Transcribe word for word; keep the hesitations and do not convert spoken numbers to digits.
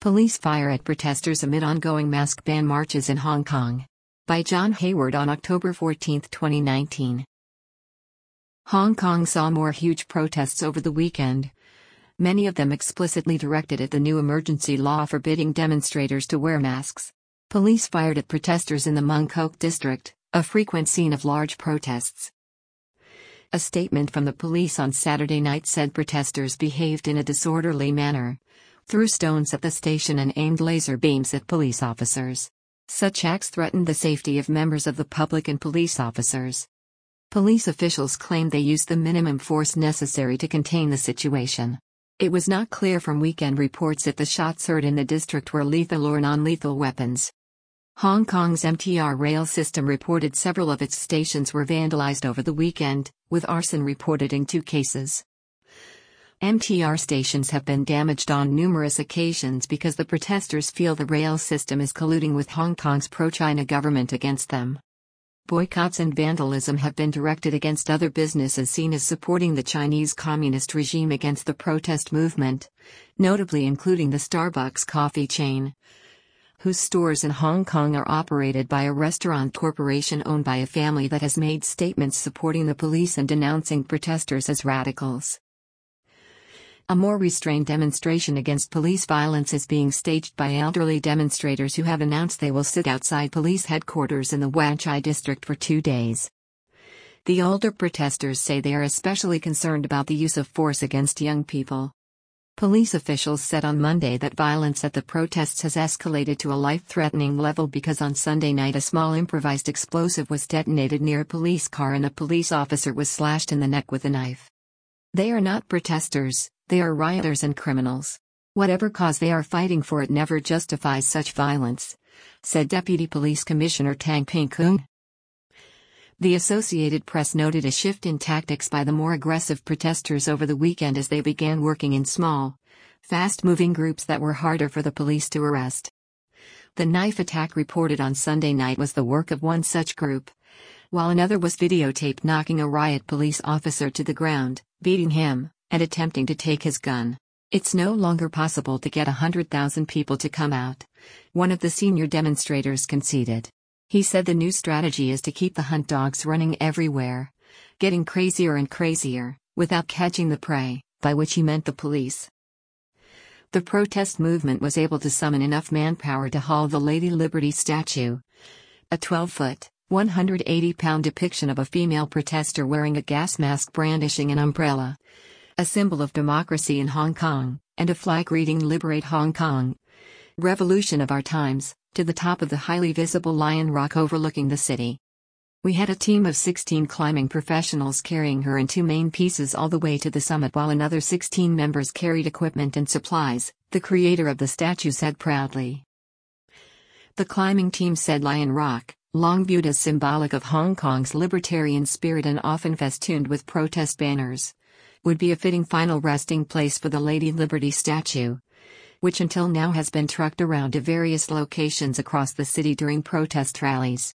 Police fire at protesters amid ongoing mask ban marches in Hong Kong. By John Hayward on October fourteenth, twenty nineteen. Hong Kong saw more huge protests over the weekend, many of them explicitly directed at the new emergency law forbidding demonstrators to wear masks. Police fired at protesters in the Mung Kok district, a frequent scene of large protests. A statement from the police on Saturday night said protesters behaved in a disorderly manner, threw stones at the station and aimed laser beams at police officers. Such acts threatened the safety of members of the public and police officers. Police officials claimed they used the minimum force necessary to contain the situation. It was not clear from weekend reports if the shots heard in the district were lethal or non-lethal weapons. Hong Kong's M T R rail system reported several of its stations were vandalized over the weekend, with arson reported in two cases. M T R stations have been damaged on numerous occasions because the protesters feel the rail system is colluding with Hong Kong's pro-China government against them. Boycotts and vandalism have been directed against other businesses seen as supporting the Chinese Communist regime against the protest movement, notably including the Starbucks coffee chain, whose stores in Hong Kong are operated by a restaurant corporation owned by a family that has made statements supporting the police and denouncing protesters as radicals. A more restrained demonstration against police violence is being staged by elderly demonstrators who have announced they will sit outside police headquarters in the Wan Chai district for two days. The older protesters say they are especially concerned about the use of force against young people. Police officials said on Monday that violence at the protests has escalated to a life-threatening level because on Sunday night a small improvised explosive was detonated near a police car and a police officer was slashed in the neck with a knife. They are not protesters, they are rioters and criminals. Whatever cause they are fighting for, it never justifies such violence, said Deputy Police Commissioner Tang Ping-Kung. The Associated Press noted a shift in tactics by the more aggressive protesters over the weekend as they began working in small, fast-moving groups that were harder for the police to arrest. The knife attack reported on Sunday night was the work of one such group, while another was videotaped knocking a riot police officer to the ground, beating him, and attempting to take his gun. It's no longer possible to get a hundred thousand people to come out, one of the senior demonstrators conceded. He said the new strategy is to keep the hunt dogs running everywhere, getting crazier and crazier, without catching the prey, by which he meant the police. The protest movement was able to summon enough manpower to haul the Lady Liberty statue, a twelve-foot, one hundred eighty pound depiction of a female protester wearing a gas mask brandishing an umbrella, a symbol of democracy in Hong Kong, and a flag reading "Liberate Hong Kong, Revolution of Our Times," to the top of the highly visible Lion Rock overlooking the city. We had a team of sixteen climbing professionals carrying her in two main pieces all the way to the summit, while another sixteen members carried equipment and supplies, the creator of the statue said proudly. The climbing team said Lion Rock, long viewed as symbolic of Hong Kong's libertarian spirit and often festooned with protest banners, would be a fitting final resting place for the Lady Liberty statue, which until now has been trucked around to various locations across the city during protest rallies.